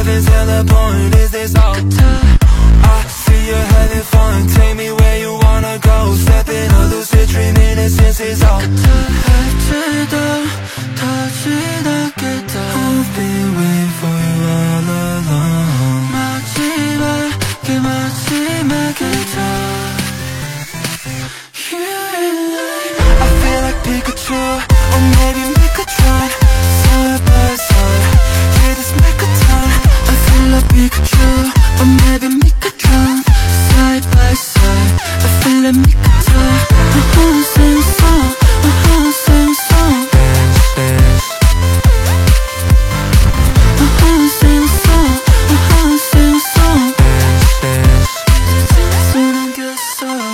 reasons and the point is this all. I see you're having fun, take me where you wanna go. Stepping a lucid dream, innocence is all. I've been waiting for you all along. I feel like Pikachu, or maybe Megatron. Side by side, yeah, this Megaton. I feel like Pikachu, or maybe Megatron. Side by side, I feel like Megatron. Same song, same song. Dance, dance. Same song, same song. Dance, dance. Singing good song.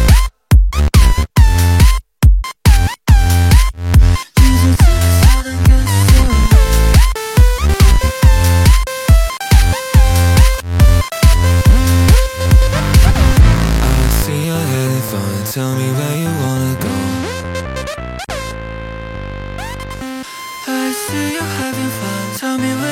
Tell me where you wanna go. I see you having fun. Tell me where